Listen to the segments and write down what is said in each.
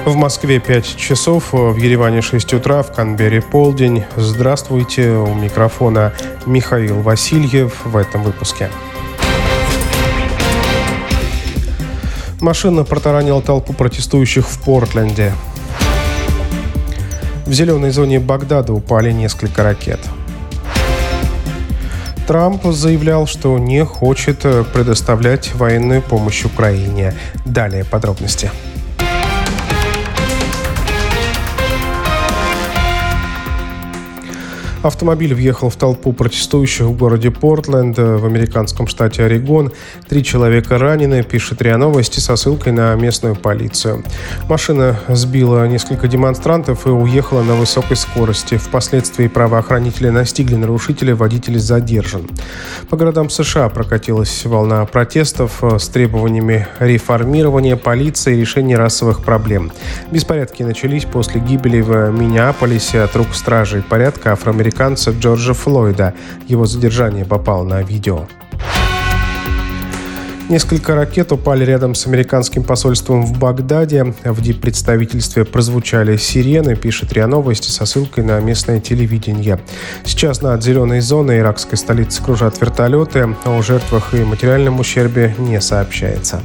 В Москве 5 часов, в Ереване 6 утра, в Канберре полдень. Здравствуйте, у микрофона Михаил Васильев в этом выпуске. Машина протаранила толпу протестующих в Портленде. В зеленой зоне Багдада упали несколько ракет. Трамп заявлял, что не хочет предоставлять военную помощь Украине. Далее подробности. Автомобиль въехал в толпу протестующих в городе Портленд в американском штате Орегон. 3 человека ранены, пишет РИА Новости со ссылкой на местную полицию. Машина сбила несколько демонстрантов и уехала на высокой скорости. Впоследствии правоохранители настигли нарушителя, водитель задержан. По городам США прокатилась волна протестов с требованиями реформирования полиции и решения расовых проблем. Беспорядки начались после гибели в Миннеаполисе от рук стражей порядка афроамериканца Джорджа Флойда. Его задержание попало на видео. Несколько ракет упали рядом с американским посольством в Багдаде. В диппредставительстве прозвучали сирены, пишет РИА Новости со ссылкой на местное телевидение. Сейчас над зеленой зоной иракской столицы кружат вертолеты. О жертвах и материальном ущербе не сообщается.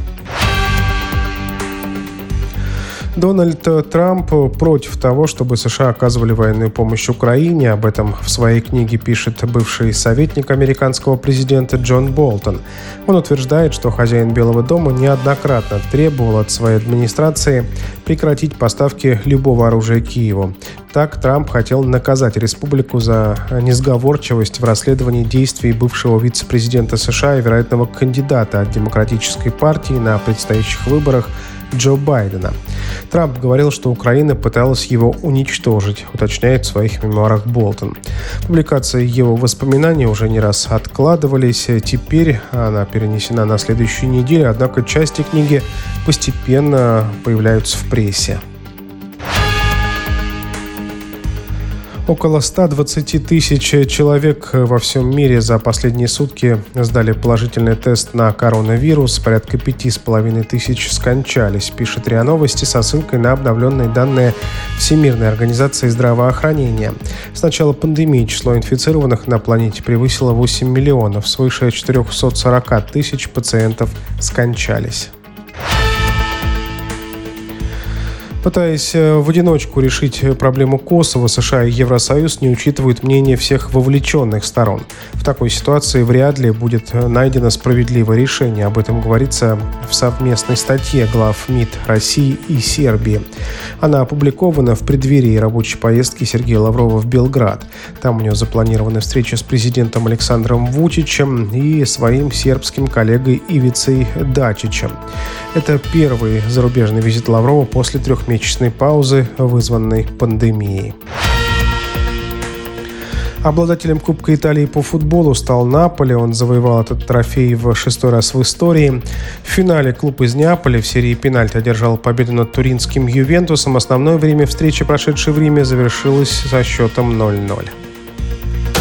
Дональд Трамп против того, чтобы США оказывали военную помощь Украине. Об этом в своей книге пишет бывший советник американского президента Джон Болтон. Он утверждает, что хозяин Белого дома неоднократно требовал от своей администрации прекратить поставки любого оружия Киеву. Так, Трамп хотел наказать республику за несговорчивость в расследовании действий бывшего вице-президента США и вероятного кандидата от Демократической партии на предстоящих выборах Джо Байдена. Трамп говорил, что Украина пыталась его уничтожить, уточняет в своих мемуарах Болтон. Публикации его воспоминаний уже не раз откладывались. Теперь она перенесена на следующую неделю, однако части книги постепенно появляются в прессе. Около 120 тысяч человек во всем мире за последние сутки сдали положительный тест на коронавирус. Порядка 5,5 тысяч скончались, пишет РИА Новости со ссылкой на обновленные данные Всемирной организации здравоохранения. С начала пандемии число инфицированных на планете превысило 8 миллионов. Свыше 440 тысяч пациентов скончались. Пытаясь в одиночку решить проблему Косово, США и Евросоюз не учитывают мнение всех вовлеченных сторон. В такой ситуации вряд ли будет найдено справедливое решение. Об этом говорится в совместной статье глав МИД России и Сербии. Она опубликована в преддверии рабочей поездки Сергея Лаврова в Белград. Там у него запланированы встречи с президентом Александром Вучичем и своим сербским коллегой Ивицей Дачичем. Это первый зарубежный визит Лаврова после трехмесячной паузы, вызванной пандемией. Обладателем Кубка Италии по футболу стал Наполи. Он завоевал этот трофей в 6-й раз в истории. В финале клуб из Неаполя в серии пенальти одержал победу над туринским Ювентусом. Основное время встречи, прошедшей в Риме, завершилось со счетом 0-0.